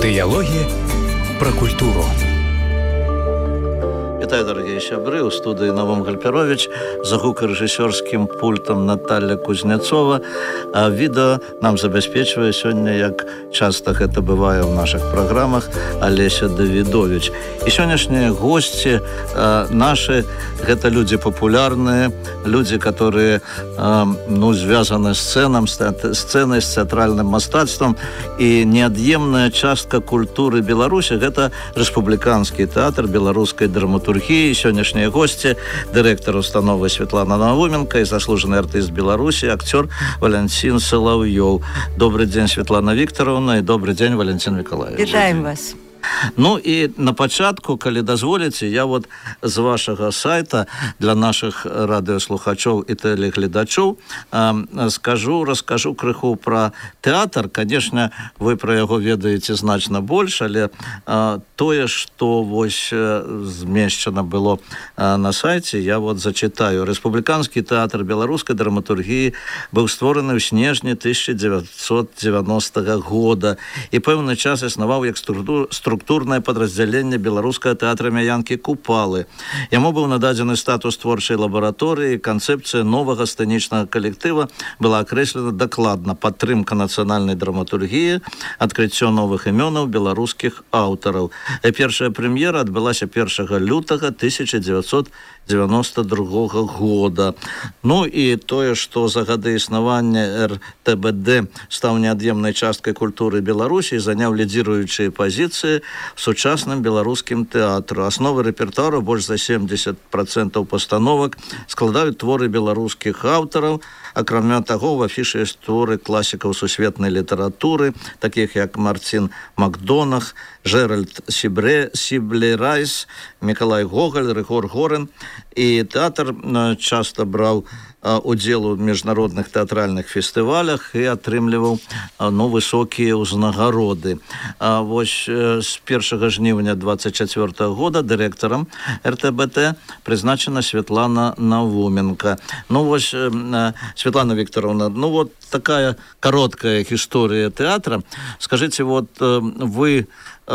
Дыялогі пра культуру. Вітаю, дорогие сябры, у студии Навум Гальперович, за гукарэжысёрскім пультом Наталья Кузнецова. А відео нам забяспечвае сёння, як часто гэта бывае ў наших программах, Олеся Давидович. І сённяшнія гости наши, гэта люди популярные, люди, которые связаны с сценой, с театральным мастацтвом, и неад'емная частка культуры Беларуси, гэта Республиканский театр беларускай драматургии. Сённяшнія гости, директор установы Светлана Науменко и заслуженный артист Беларуси, актер Валентин Соловьев. Добрый день, Светлана Викторовна, и добрый день, Валентин Николаевич. Вітаем вас. Ну і на пачатку, калі дазволіце, я вот з вашага сайта для наших радыёслухачоў і тэлегледачоў раскажу крыху пра тэатр. Конечно, вы пра яго ведаеце значна больш, але тое, што вось змешчана было на сайце, я вот зачитаю. Республиканский театр беларускай драматургіі быў створаны ў снежні 1990 года і пэўны час існаваў як структурное подразделение беларускага тэатра Мяянкі Купалы. Яму быў нададзены статус творчай лабараторыі, канцэпцыя новага сцэнічнага калектыва была акрэслена дакладна: падтрымка нацыянальнай драматургіі, адкрыццё новых імёнаў беларускіх аўтараў. Першая прэм'ера адбылася 1 лютага 1992 года. Ну і тое, што за гады існавання РТБД стаў неад'емнай часткай культуры Беларусі і заняў лідзіруючыя пазіцыі в сучасным беларускім тэатру. Асновы рэпертуару больш за 70% пастановак складаюць творы беларускіх аўтараў. Акрамя таго, в афішы ёсць творы класікаў сусветнай літаратуры, такіх як Мартин Макдонах, Жеральд Сіблерайс, Миколай Гоголь, Рыгор Горин. І тэатр часто браў удзел у міжнародных тэатральных фестывалях і атрымліваў высокія ўзнагароды. Вось з 1 жніўня 24 года дырэктарам РТБТ прызначана Светлана Науменко. Ну вось, Светлана Викторовна, вот такая короткая гісторыя тэатра. Скажите, вот вы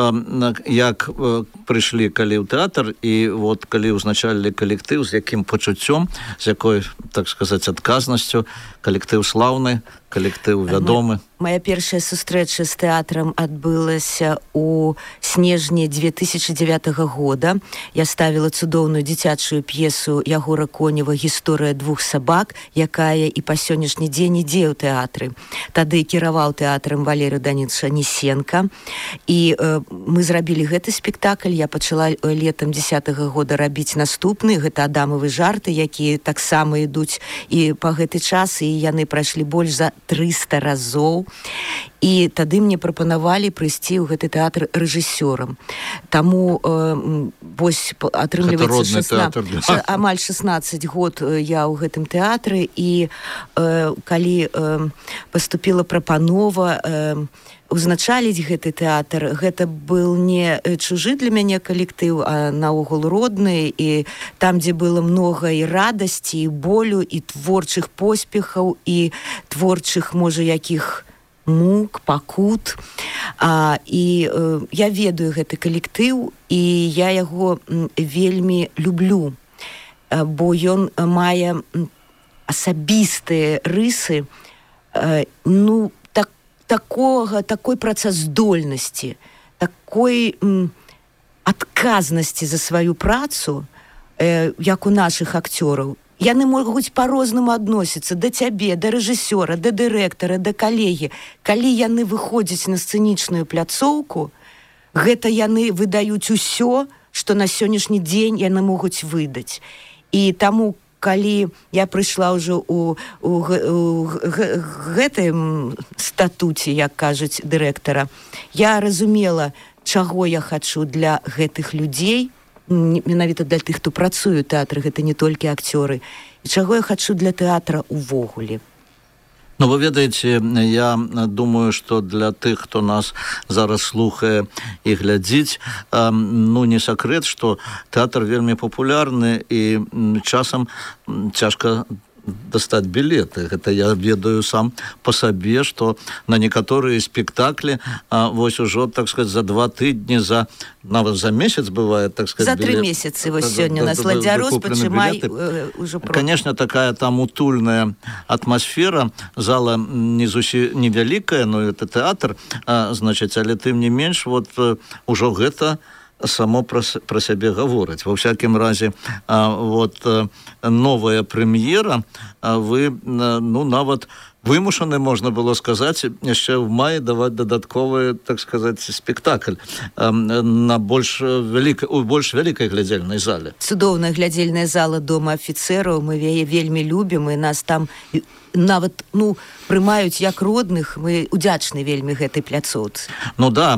як прыйшлі калі ў тэатр і вот калі ўзначалілі калектыў, з якім пачуццём, з якой, так сказаць, адказнасцю? Калектыў слаўны, калектыў вядомы. Моя першая сустрэча з тэатрам адбылася у снежні 2009 года. Я ставіла цудоўную дзіцячую п'есу Ягора Конева «Гісторыя двух сабак», якая і па сённяшні дзень ідзе ў тэатры. Тады кіраваў тэатрам Валерый Данилович Анисенко. І мы зрабілі гэты спектакль. Я пачала летам 10-го года рабіць наступны. Гэта «Адамавы жарты», якія таксама ідуць і па гэты час, і яны прайшлі больш за 300 разоў. І тады мне прапанавалі прыйсці ў гэты тэатр рэжысёрам. Таму вось атрымліваецца амаль 16 год я ў гэтым тэатры, і калі паступіла прапанова узначаліць гэты тэатр, гэта был не чужы для мяне калектыў, а наогул родны, і там, дзе было многа і радасці, і болю, і творчых поспехаў, і творчых, можа, якіх мук, пакут. І я ведаю гэты калектыў, і я яго вельмі люблю, бо ён мае асабістыя рысы, такой працаздольнасці, такой адказнасці за сваю працу, як у нашых акцёраў. Яны могуць па-рознаму адносіцца да цябе, да рэжысёра, да дырэктара, да калегі. Калі яны выходзяць на сцэнічную пляцоўку, гэта яны выдаюць усё, што на сённяшні дзень яны могуць выдаць. І таму, калі я прыйшла ўжо у гэтым статуце, як кажуць, дырэктара, я разумела, чаго я хачу для гэтых людзей, менавіта для тых, хто працуе ў тэатры, гэта не толькі акцёры, і чаго я хачу для тэатра увогуле. Ну, вы ведаеце, я думаю, што для тых, хто нас зараз слухае і глядзіць, не сакрэт, што тэатр вельмі папулярны, і часам цяжка достать билеты. Это я ведаю сам по сабе, что на некоторые спектакли вось ужо, так сказать, за 2 тыдні, нават за месяц бывает, так сказать, за 3 месяцы вось сёння у нас ладзя распачымай уже. Конечно, такая там утульная атмосфера, зала невялікая, но это театр, значит, але тым не менш, вот ужо гэта само про сябе гаворыць. Во всякім разе, вот новая прэм'ера, вы, ну, нават вымушаны, можна было сказаць, яшчэ ў маі даваць дадатковы, так сказаць, спектакль на больш вялікай глядзельнай зале. Цудоўная глядзельная зала Дома афіцэраў, мы яе вельмі любім, і нас там нават, ну, прымаюць як родных, мы удзячны вельмі гэтай пляцоўцы. Ну да,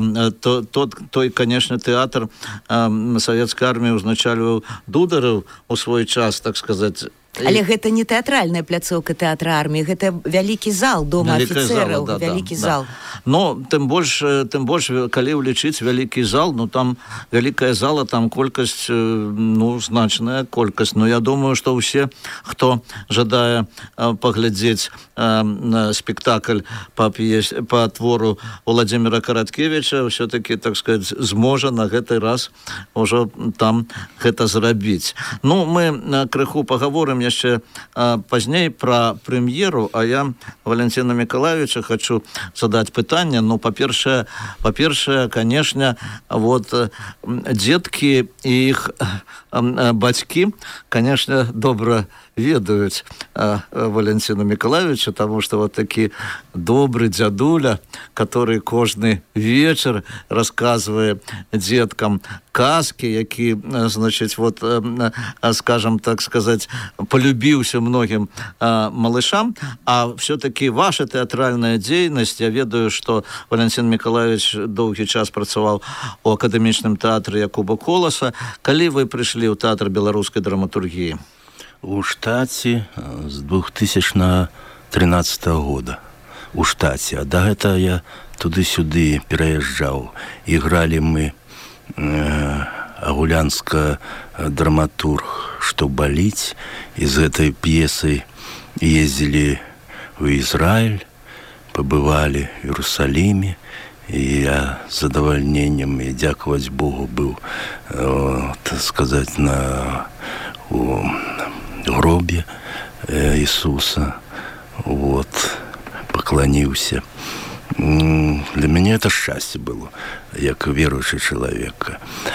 той, конечно, тэатр савецкай арміі узначальваў Дудараў у свой час, так сказаць. Але гэта не тэатральная пляцоўка тэатра арміі, гэта вялікі зал Дома афіцэраў, вялікі зал. Но тым больш, калі ўлічыць вялікі зал, ну там вялікая зала, там колькасць, ну, значная колькасць. Но я думаю, што ўсе, хто жадае паглядзець спектакль по твору Владимира Караткевича, ўсё-таки, так сказать, зможа на гэты раз ўжо там гэта зрабіць. Ну, мы крыху пагаворым яшчэ пазней про прэм'еру, а я Валентина Миколаевича хочу задать пытанне. Ну, по-першае, конечно, вот детки и их бацькі, конечно, добра ведаюць Валентина Миколаевича, потому что вот такі добрый дзядуля, который кожны вечер рассказывае деткам казки, які, значит, вот, скажем, так сказать, полюбіўся многим малышам, а все-таки ваша театральная дзейнасць, я ведаю, что Валентин Миколаевич доўгі час працаваў у акадэмічным тэатры Якуба Коласа. Калі вы прыйшлі ў тэатр беларускай драматургіі? У штаце з 2013 года. У штаце. А да гэта я туды-сюды пераязджаў. Ігралі мы агулянска драматург «Што баліць». І з гэтай п'есай ездзілі ў Ізраіль, пабывалі в Иерусалиме, и я с задовольнением, и дяковать Богу, был, так сказать, у гробе Иисуса, вот, поклонился. Для меня это счастье было, как верующий человек.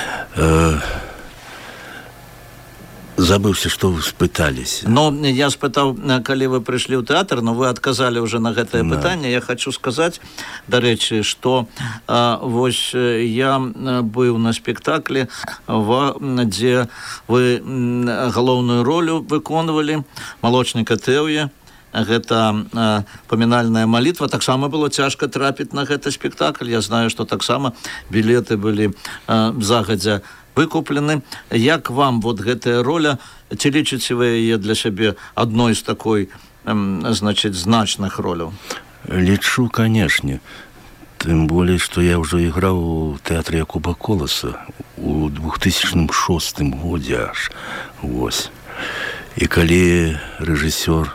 Забыўся, што вы спытались. Но я спытаў, калі вы прыйшлі ў тэатр, но вы адказалі уже на гэтае пытанне. Я хочу сказаць, дарэчы, што вось я быў на спектаклі, дзе вы галоўную ролю выконвалі, малочніка Тэўе. Гэта памінальная малітва. Таксама было цяжка трапіць на гэты спектакль. Я знаю, што таксама білеты былі загадзя выкуплены. Як вам вот гэтая роля, ці лічыце вы яе для сябе адной з такой, значит, значных роляў? Лічу, конечно. Тым более, что я уже играл у театре Якуба Коласа у 2006 годзе аж. Вось. І калі рэжысёр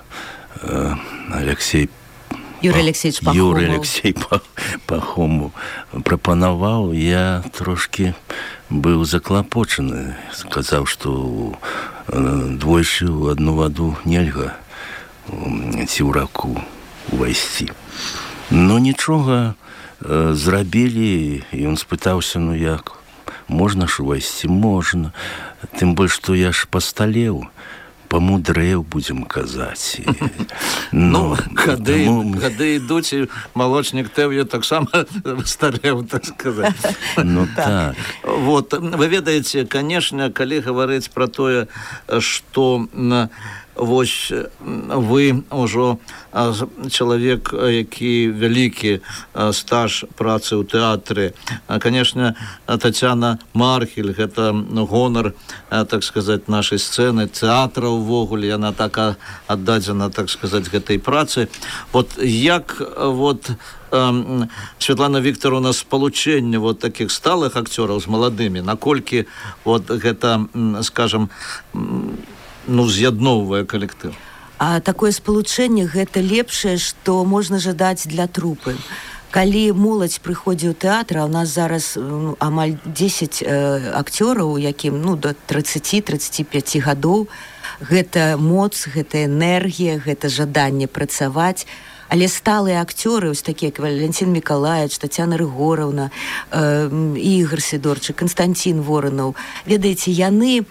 Юрий Алексей Пахомов прапанаваў, я трошки быў заклапочаны, сказаў, што двойчы ў одну ваду нельга ці ў раку увайсці. Но нічога, зрабілі, і ён спытаўся, ну як, можна ж увайсці? Можна. Тым больш, што я ж пасталеў, памудрэў, будзем казаць. Ну, гады ідуць, і малочнік Тэўе таксама стареў, так сказаць. Ну, так. Вот, вы ведаеце, конечно, калі гаварыць пра тое, што вось вы ўжо чалавек, які вялікі стаж працы ў тэатры. Конечно, Тацяна Мархель, гэта гонар, так сказаць, нашай сцэны, тэатра ўвогуле, яна так аддадзена, так сказаць, гэтай працы. Вот як вот Светлана Викторовна спалучэнне вот таких сталых акцёраў з маладымі, наколькі вот гэта, скажем, ну, з'ядноўвае калектыў? А такое спалучэнне гэта лепшае, што можна жадаць для трупы. Калі моладзь прыходзіць у тэатр, а ў нас зараз амаль 10 акцёраў, якім до 30-35 гадоў, гэта моц, гэта энергія, гэта жаданне працаваць. Але сталыя акцёры, ось такія, як Валентин Миколаевич, Татьяна Рыгоровна, Ігор Сидорчык, Константин Воронов, ведаеце, яны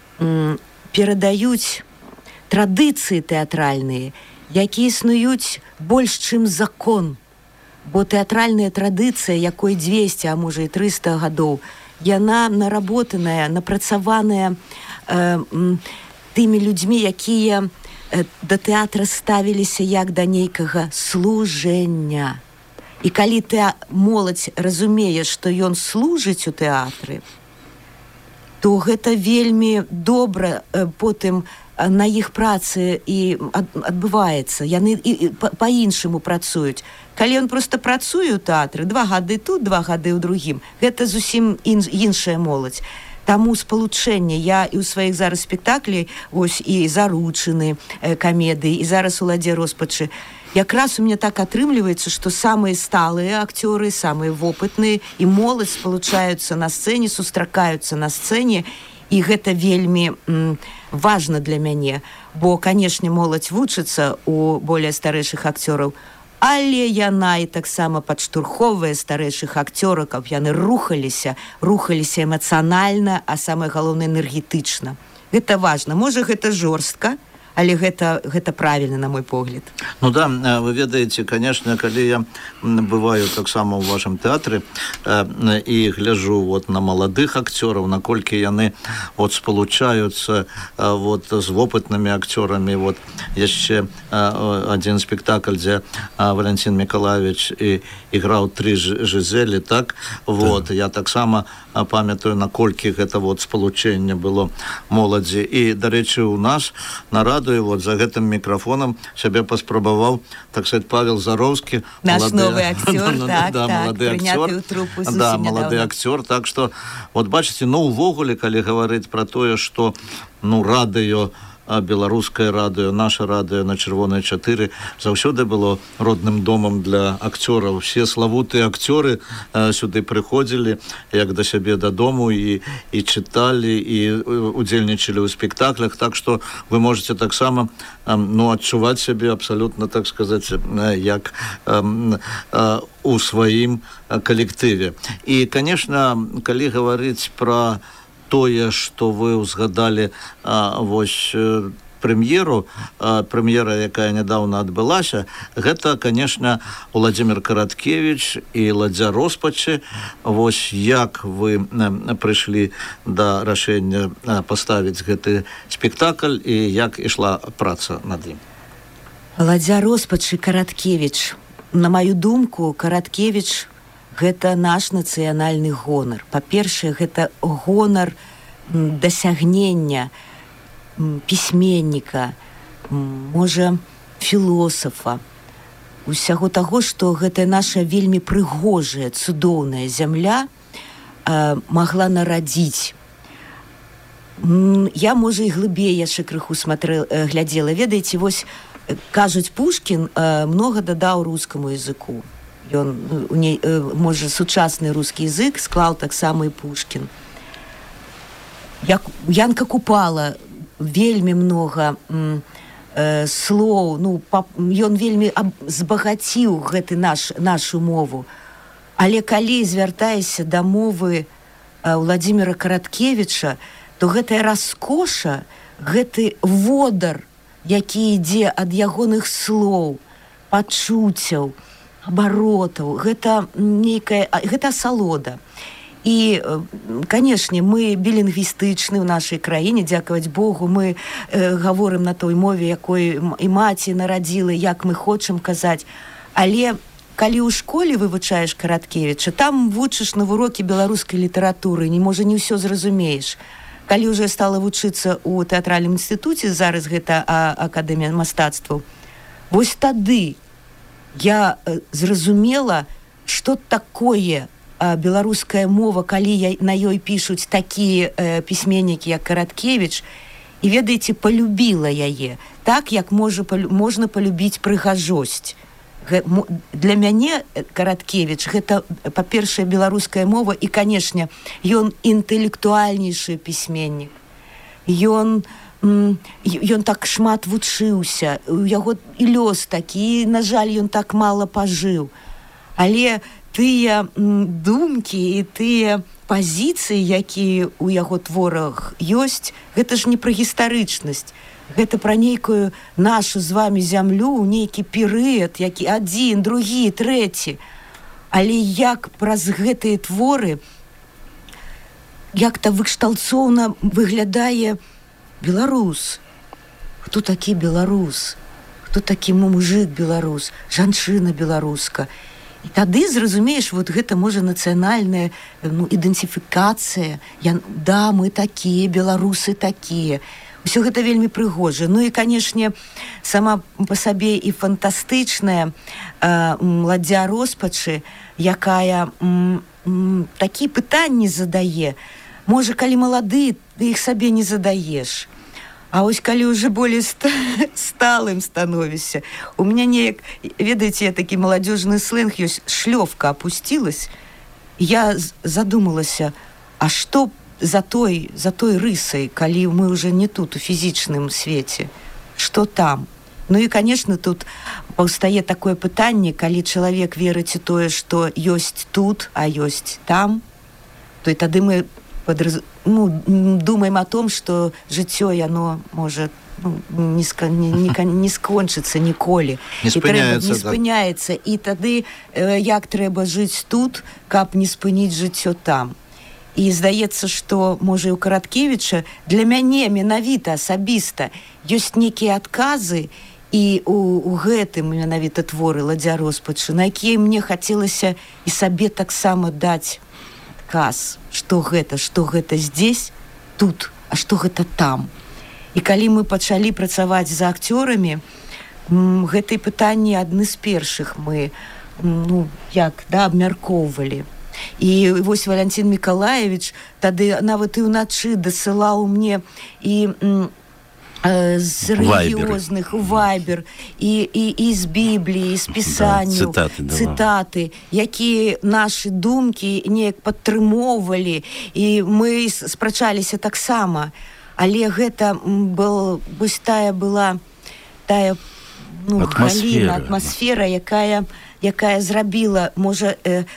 перадаюць традыцыі тэатральныя, якія існуюць больш, чым закон. Бо тэатральная традыцыя, якой 200, а можа і 300 гадоў, яна наработаная, напрацаваная тымі людзьмі, якія да тэатра ставіліся як да нейкага служэння. І калі моладзь разумее, што ён служыць у тэатры, то гэта вельмі добра потым на іх працы і адбываецца. Яны па-іншаму працуюць. Калі ён проста працуе ў тэатры, 2 гады тут, 2 гады ў другім, гэта зусім іншая моладзь. Таму спалучэнне я і ў сваіх зараз спектаклей, ось і заручыны камедыі, і зараз у ладзе роспачы, якраз у мяне так атрымліваецца, што самыя сталыя акцёры, самыя вопытныя і моладзь спалучаюцца на сцэне, сустракаюцца на сцэне, і гэта вельмі важна для мяне, бо, канешне, моладзь вучыцца у более старэйшых акцёраў, але яна і таксама падштурхоўвае старэйшых акцёраў, каб яны рухаліся эмацыянальна, а самае галоўнае энергетычна. Гэта важна. Можа, гэта жорстка, але гэта правільна, на мой погляд. Ну да, вы ведаеце, конечно, калі я бываю таксама ў вашым тэатры і гляжу на маладых акцёраў, наколькі яны спалучаюцца з вопытнымі акцёрамі. Яшчэ адзін спектакль, дзе Валентин Миколаевич іграў 3 Жизелі, так? Я таксама памятаю, наколькі гэта спалучэнне было моладзі. І, дарэчы, у нас на радыё за гэтым мікрафонам сябе паспрабаваў, так сказать, Павел Заровскі, наш новы акцёр, малады акцёр. Так што, бачыце, увогуле, калі гаварыць пра тое, што радыё, беларускае радыё, наша радыё на Чырвонай 4 заўсёды было родным домам для акцёраў. Все славутыя акцёры сюды прыходзілі як да сябе дадому і чыталі, і удзельнічалі ў спектаклях. Так што вы можете таксама адчуваць сябе абсалютна, так сказаць, як у сваім калектыве. І, конечно, калі гаварыць пра тое, што вы ўзгадалі прэм'ера, якая нядаўна адбылася, гэта, конечно, Уладзімір Караткевіч і ладзя роспачы. Як вы прыйшлі да рашэння паставіць гэты спектакль і як ішла праца над ім? Ладзя роспачы, Караткевіч. На маю думку, Караткевіч гэта наш нацыянальны гонар. Па-першае, гэта гонар дасягнення пісьменніка, можа, філосафа, усяго таго, што гэта наша вельмі прыгожая, цудоўная зямля магла нарадзіць. Я, можа, і глыбей яшчэ крыху глядзела. Ведаеце, кажуць, Пушкін многа дадаў рускаму языку. Ён, можа, сучасны рускі язык склаў таксама і Пушкін. Янка Купала вельмі многа слоў, ён вельмі збагаціў нашу мову. Але калі звяртаешся да мовы Уладзіміра Караткевіча, то гэтая раскоша, гэты водар, які ідзе ад ягоных слоў, пачуццяў, абаротаў, гэта асалода. І, канешне, мы білінгвістычны ў нашай краіне, дзякаваць Богу, мы гаворым на той мове, якой і маці нарадзіла, як мы хочам казаць. Але калі ў школе вывучаеш Караткевіча, там вучыш на урокі беларускай літаратуры, можа, не ўсё зразумееш. Калі ўжо стала вучыцца ў тэатральным інстытуце, зараз гэта Акадэмія мастацтваў, тады я зразумела, што такое беларуская мова, калі на ёй пішуць такія пісьменнікі, як Караткевіч, і, ведаеце, полюбіла яе так, як можна полюбіць прыгажосць. Для мяне Караткевіч гэта, па-першае, беларуская мова, і, канешне, ён інтэлектуальнейшы пісьменнік. Ён так шмат вучыўся, у яго і лёс такі, і, на жаль, ён так мала пажыў. Але тыя думкі і тыя пазіцыі, якія ў яго творах ёсць, гэта ж не пра гістарычнасць. Гэта пра нейкую нашу з вамі зямлю, нейкі перыяд, які адзін, другі, трэці. Але як праз гэтыя творы як-то выкшталцоўна выглядае беларус. Хто такі беларус? Хто такі мужык беларус? Жанчына беларуска? І тады, зразумееш, вот гэта можа нацыянальная ідэнтыфікацыя. Да, мы такія, беларусы такія. Усё гэта вельмі прыгожа. Ну і, канешне, сама па сабе і фантастычная ладдзя роспачы, якая такі пытанні задае. Можа, калі малады, ты іх сабе не задаеш. А ось калі ўжо болей сталым становішся. У мяне неяк, ведаеце, такі маладзёжны сленг ёсць, шлёвка опусцілась. Я задумалася, а што за той рысай, калі мы уже не тут, у фізічным свеце, што там? Ну і, конечно, тут паўстае такое пытанне, калі чалавек верыць у тое, што ёсць тут, а ёсць там, то і тады мы думаем о том, што жыццё, яно можа не скончыцца ніколі. Не спыняецца. І тады як трэба жыць тут, каб не спыніць жыццё там. І здаецца, што, можа, і ў Караткевіча для мяне менавіта асабіста ёсць нейкія адказы і у гэтым менавіта творы ладдзя роспачы, на якія мне хацелася і сабе таксама даць адказ, што гэта здесь, тут, а што гэта там. І калі мы пачалі працаваць за акцёрамі, гэтыя пытанні адны з першых мы абмяркоўвалі. І вось Валянцін Мікалаевіч тады нават і ўначы дасылаў мне і з рэлігіозных вайбер, і з Бібліі, і з пісанняў, цытаты, якія нашы думкі неяк падтрымоўвалі, і мы спрачаліся таксама. Але гэта вось тая была атмасфера, якая зрабіла, можа,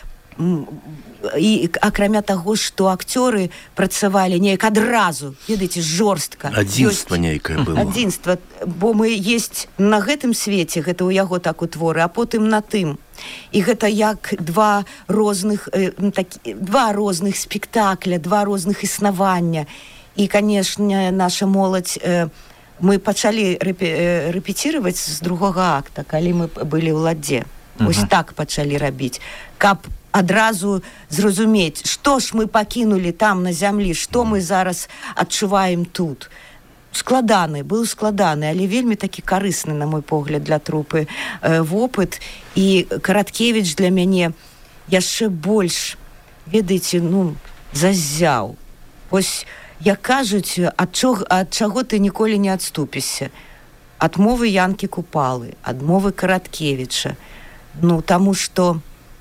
і акрамя таго, што акцёры працавалі неяк адразу, ведаеце, жорстка. Адзінства нейкае было. Адзінства, бо мы есть на гэтым свеце, гэта ў яго так у творы, а потым на тым. І гэта як два розных спектакля, два розных існавання. І, канешне, наша моладзь, мы пачалі рэпеціраваць з другога акта, калі мы былі ў ладдзе. Ось так пачалі рабіць, каб адразу зразумець, што ж мы пакінулі там на зямлі, што мы зараз адчуваем тут. Быў складаны, але вельмі такі карысны, на мой погляд, для трупы вопыт. І Караткевіч для мяне яшчэ больш, ведаеце, заззяў. Вось, як кажуць, ад чаго ты ніколі не адступішся? Ад мовы Янкі Купалы, ад мовы Караткевіча. Таму што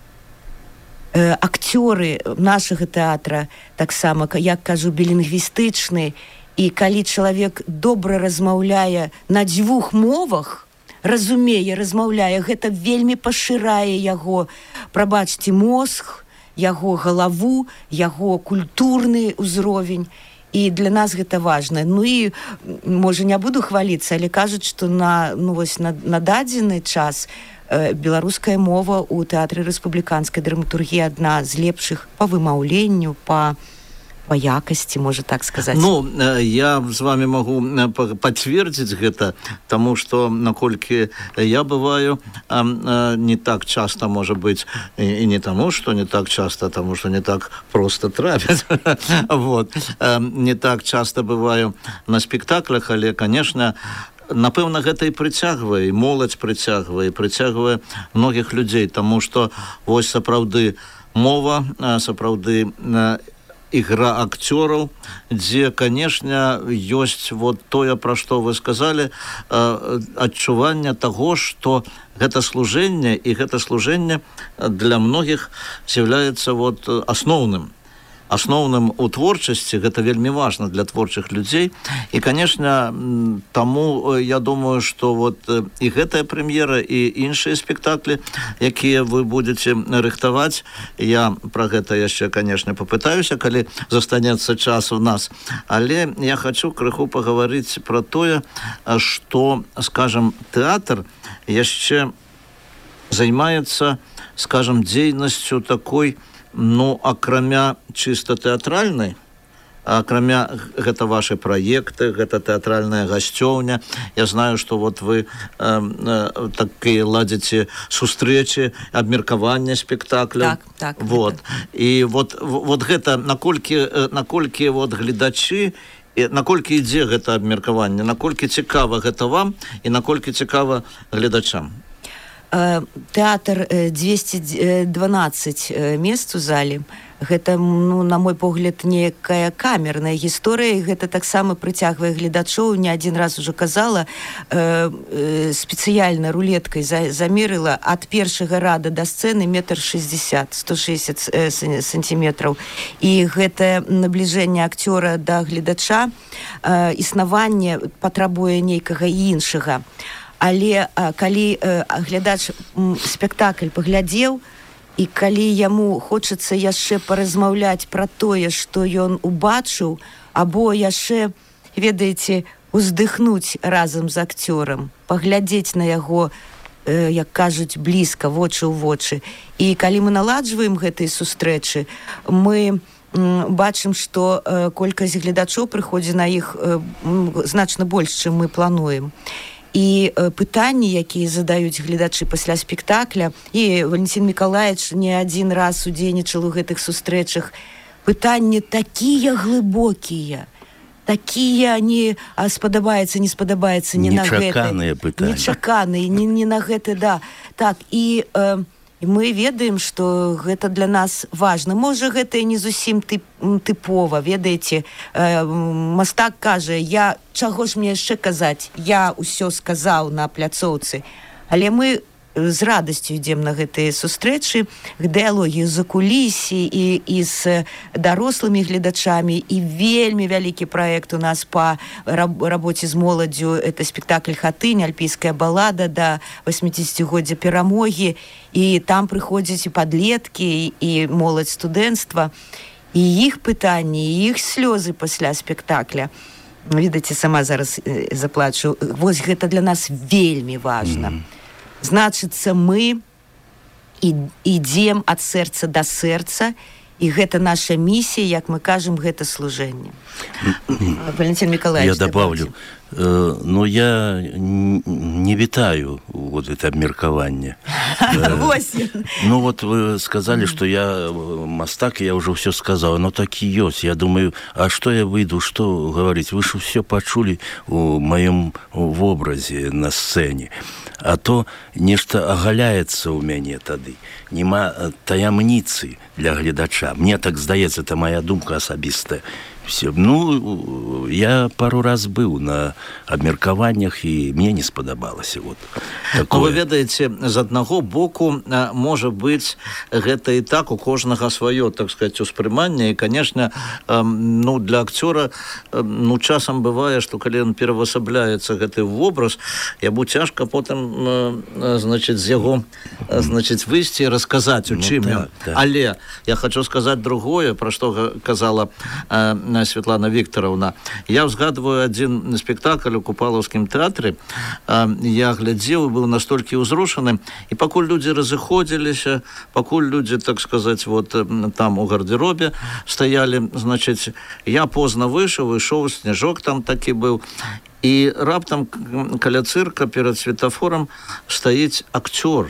акцёры нашага тэатра таксама, як кажу, білінгвістычны, і калі чалавек добра размаўляе на дзвюх мовах, размаўляе, гэта вельмі пашырае яго, прабачце, мозг, яго галаву, яго культурны ўзровень. І для нас гэта важна. І, можа, не буду хваліцца, але кажуць, што на дадзены час беларуская мова ў тэатры рэспубліканскай драматургіі адна з лепшых па вымаўленню, па якасці, можа так сказаць. Я з вами могу пацвердзіць гэта, таму што, наколькі я бываю, не так часта, можа быць, і не таму, што не так часта, таму што не так проста трапяць. Не так часта бываю на спектаклях, але, канешне, напэўна, гэта і прыцягвае, і моладзь прыцягвае многіх людзей, таму што вось сапраўды мова, сапраўды ігра акцёраў, дзе, канешне, ёсць вот тое, пра што вы сказалі, адчуванне таго, што гэта служэнне, і гэта служэнне для многіх з'яўляецца вот асноўным у творчасці, гэта вельмі важна для творчых людзей. І, канешне, таму я думаю, што вот і гэтая прэм'ера, і іншыя спектаклі, якія вы будзеце рыхтаваць, я пра гэта яшчэ, канешне, папытаюся, калі застанецца час у нас. Але я хачу крыху пагаварыць пра тое, што, скажам, тэатр яшчэ займаецца, скажам, дзейнасцю такой, акрамя чыста тэатральнай, акрамя гэта ваши праекты, гэта тэатральная гасцёўня. Я знаю, што вот вы такія ладзіце сустрэчы, абмеркаванне спектакляў. Так. Вот. І вот гэта, наколькі вот гледачы, наколькі ідзе гэта абмеркаванне, наколькі цікава гэта вам і наколькі цікава гледачам? Тэатр 212 мест у зале. Гэта, на мой погляд, некая камерная гісторыя, і гэта таксама прыцягвае гледачоў. Не адзін раз уже казала, спецыяльна рулеткай замерыла ад першага рада да сцэны 1,60 м, 160 сантиметраў. І гэтае набліжэнне акцёра да гледача, існаванне патрабуе нейкага іншага. Але калі глядач спектакль паглядзеў, і калі яму хочацца яшчэ паразмаўляць пра тое, што ён убачыў, або яшчэ, ведаеце, уздыхнуць разам з акцёрам, паглядзець на яго, як кажуць, блізка, вочы ў вочы. І калі мы наладжваем гэтыя сустрэчы, мы бачым, што колькасць гледачоў прыходзіць на іх значна больш, чым мы плануем. І пытанні, якія задаюць гледачы пасля спектакля, і Валентин Миколаевич не адзін раз удзельнічаў у гэтых сустрэчах, пытанні такія глыбокія, такія не спадабаецца, не спадабаецца, не на гэта. Нечаканыя пытанні. Нечаканыя, не на гэта, да. Так, і мы ведаем, што гэта для нас важна. Можа, гэта і не зусім тыпова, ведаеце. Мастак кажа, чаго ж мне яшчэ казаць? Я ўсё сказаў на пляцоўцы. Але мы з радасцю ідзем на гэтыя сустрэчы, к дыялогі з закулісі і з дарослымі гледачамі. І вельмі вялікі праект у нас па рабоце з моладдзю. Это спектакль «Хатынь», альпійская балада да 80-годдзя перамогі. І там прыходзяць і падлеткі, і моладзь студэнцтва. І іх пытанні, і іх слёзы пасля спектакля. Відаце, сама зараз заплачу. Вось гэта для нас вельмі важна. Значыцца, мы ідзем ад сэрца да сэрца, і гэта наша місія, як мы кажам, гэта служэнне. Валентин Миколаевич. Я добавлю. Но я не витаю вот это обмеркование. Ну вот вы сказали, что я мастак, я уже все сказал. Но так и есть. Я думаю, а что я выйду, что говорить? Вы же все почули в моем образе на сцене. А то нешта агаляецца ў мяне тады. Нема таямніцы для гледача. Мне так здаецца, это моя думка асабістая. Все. Ну, я пару раз быў на абмеркаваннях, і мне не спадабалася. Вот такое. Вы ведаеце, з аднаго боку, можа быць, гэта і так, у кожнага сваё, так сказать, успрыманне. І, конечно, ну, для акцёра, ну, часам бывае, што калі ён перавасабляецца гэты вобраз, яму цяжка потым, значит, з яго, значит, выйсці і расказаць, у чым ён. Але я хочу сказаць другое, пра што казала Светлана Викторовна. Я ўзгадваю адзін спектакль у Купалаўскім тэатры. Я глядзеў, быў настолькі ўзрушаны, і пакуль людзі разыходзіліся, пакуль людзі, так сказаць, вот там у гардеробе стаялі, значыць, я позна выйшоў, снежок там такі быў, і раптам каля цырка перад светафорам стаіць акцёр,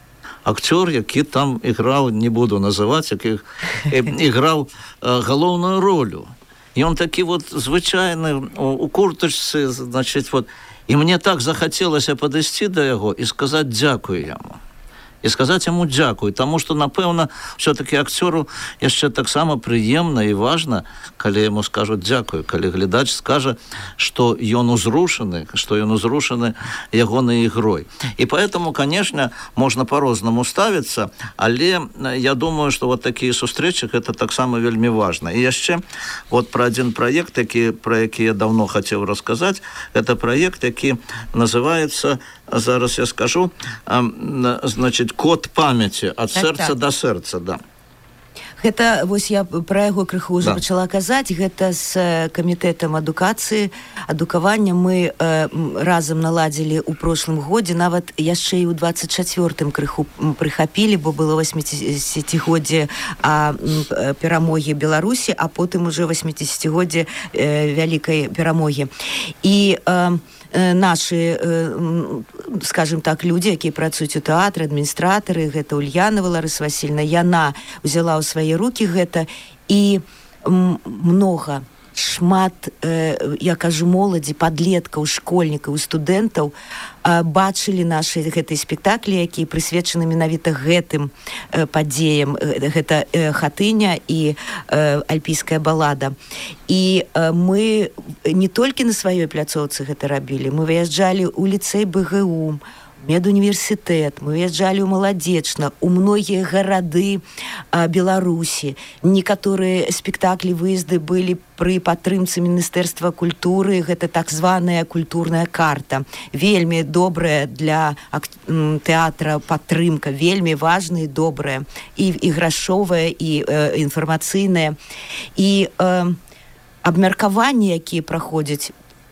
які там іграў, не буду называць, які іграў галоўную ролю. І он такі вот звычайны у куртачцы, значыць, вот, і мне так захацелася падысці да яго і сказаць дзякуй яму. і сказаць яму дзякуй, таму што, напэўна, все-таки акцёру яшчэ таксама прыемна і важна, калі яму скажуць дзякуй, калі глядач скажа, што ён узрушаны, ягонай ігрой. І поэтому, конечно, можна по-рознаму ставіцца, але я думаю, што вот такія сустрэчы гэта таксама вельмі важна. І яшчэ вот про один проект, про які я давно хотел рассказать, это проект, які называется, зараз я скажу, значит, код памяти от сердца до сердца, да. Гэта, вось я пра яго крыху ўжо пачала казаць, гэта з камітэтам адукавання мы разам наладзілі ў прошлым годзе, нават яшчэ і ў 24-м крыху прыхапілі, бо было 80-годдзе перамогі Беларусі, а потым уже 80-годдзе вялікай перамогі. І нашы, скажем так, людзі, якія працуюць у тэатры, адміністратары, гэта Ульянова Ларыса Васильевна, яна взяла ў свае рукі гэта, і шмат, я кажу, моладзі, падлеткаў, школьнікаў, студэнтаў бачылі нашы гэтыя спектаклі, якія прысвечаны менавіта гэтым падзеям. Гэта «Хатыня» і «Альпійская балада». І мы не толькі на сваёй пляцоўцы гэта рабілі, мы выязджалі ў ліцэй БГУ, медуніверсітэт, мы выязджалі ў Маладзечна, у многія гарады Беларусі. Некаторыя спектаклі, выезды былі пры падтрымцы Міністэрства культуры, гэта так званая культурная карта. Вельмі добрая для тэатра падтрымка, вельмі важная і добрая, і грашовая, і інфармацыйная. І абмеркаванні, якія праходзяць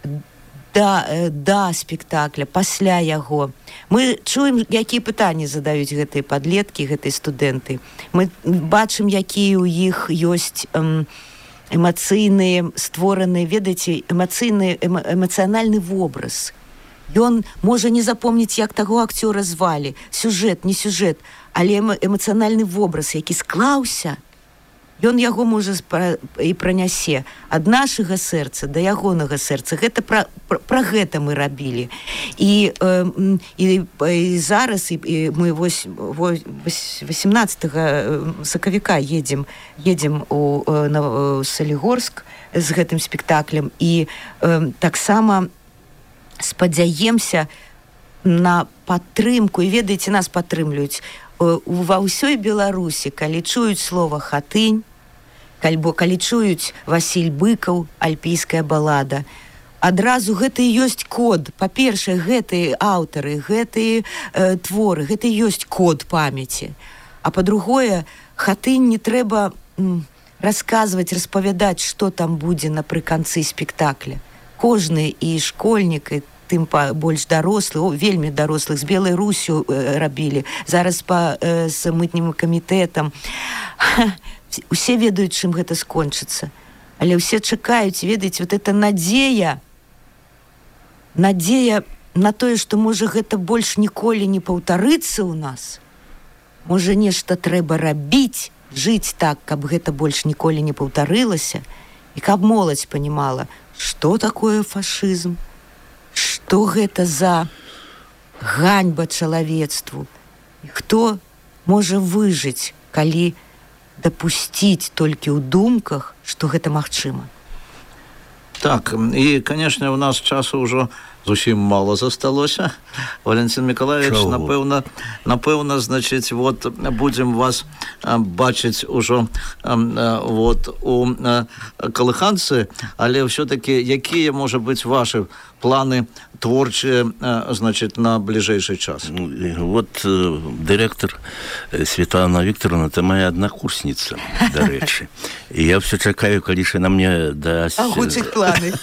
да спектакля, пасля яго. Мы чуем, якія пытанні задаюць гэтыя падлеткі, гэтыя студэнты. Мы бачым, якія ў іх ёсць эмацыйныя, створаныя, ведаеце, эмацыянальны вобраз. Ён можа не запомніць, як таго акцёра звалі, сюжэт, не сюжэт, але эмацыянальны вобраз, які склаўся, ён яго можа і пранясе ад нашага сэрца да ягонага сэрца. Гэта пра гэта мы рабілі. І зараз мы 18 сакавіка едзем у Салігорск з гэтым спектаклем, і таксама спадзяемся на падтрымку. І ведаеце, нас падтрымлююць ва ўсёй Беларусі, калі чуюць слова «Хатынь», калі чуюць Васіль Быкаў, «Альпійская балада», адразу гэта і ёсць код. Па-першае, гэтыя аўтары, гэтыя творы, гэта і ёсць код памяці. А па-другое, «Хатынь» не трэба расказваць, распавядаць, што там будзе напрыканцы спектакля. Кожны і школьнік, і тым больш дарослы, вельмі дарослых, з Белай Русю рабілі, зараз з мытнім камітэтам. Усе ведаюць, чым гэта скончыцца. Але ўсе чакаюць, ведаеце, вот эта надзея на тое, што, можа, гэта больш ніколі не паўтарыцца ў нас. Можа, нешта трэба рабіць, жыць так, каб гэта больш ніколі не паўтарылася, і каб моладзь панімала, што такое фашызм, што гэта за ганьба чалавецтву, і хто можа выжыць, калі дапусціць толькі ў думках, што гэта магчыма. Так, і, конечно, у нас часу ўжо зусім мало засталося. Валентин Миколаевич, напэўна, значит, вот будем вас бачыць ужо вот у Калыханцы, але все-таки якія, можа быць, ваши планы творчыя, значит, на ближайший час? Вот директор Светлана Викторовна, это моя однокурсница, до речи. И я все чекаю, калі она мне даст... Агучить планы.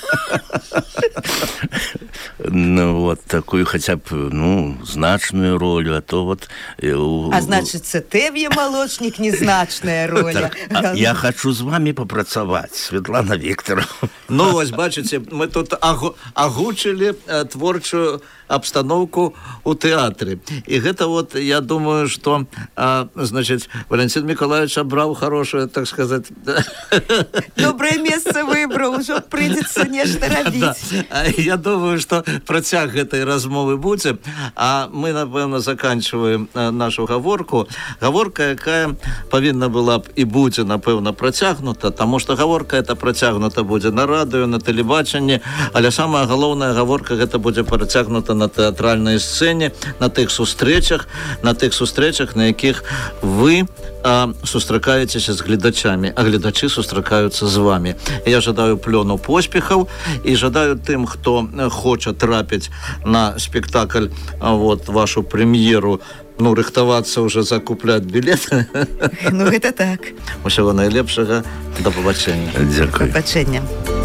Ну, вот такую хотя бы, ну, значную роль, а то вот... А значит, Цетевье молочник незначная роль. Я хочу с вами попрацаваць, Светлана Викторовна. Ну, вось, бачите, мы тут агучили творчую обстановку у тэатры. И гэта вот, я думаю, что, значит, Валентин Миколаевич обрал хорошее, так сказать... Доброе место выбрал, уже придется нечто робить. Я думаю, что працяг гэтай размовы будзе, а мы, напэўна, заканчиваем нашу гаворку. Гаворка, якая павінна была б і будзе, напэўна, працягнута, таму што гаворка это працягнута будзе на радыё, на тэлебачанні, але самая галоўная гаворка гэта будзе працягнута на тэатральнай сцэне, на тых сустрэчах, на якіх вы сустракаецеся з гледачамі, а гледачы сустракаюцца з вами. Я жадаю плёну поспехаў і жадаю тым, хто хоча трапіць на спектакль, вот, вашу прэм'еру, ну, рыхтавацца уже, закупляць білеты. Ну, гэта так. Усяго найлепшага. Да пабачэння. Дзякуй. Пабачэння.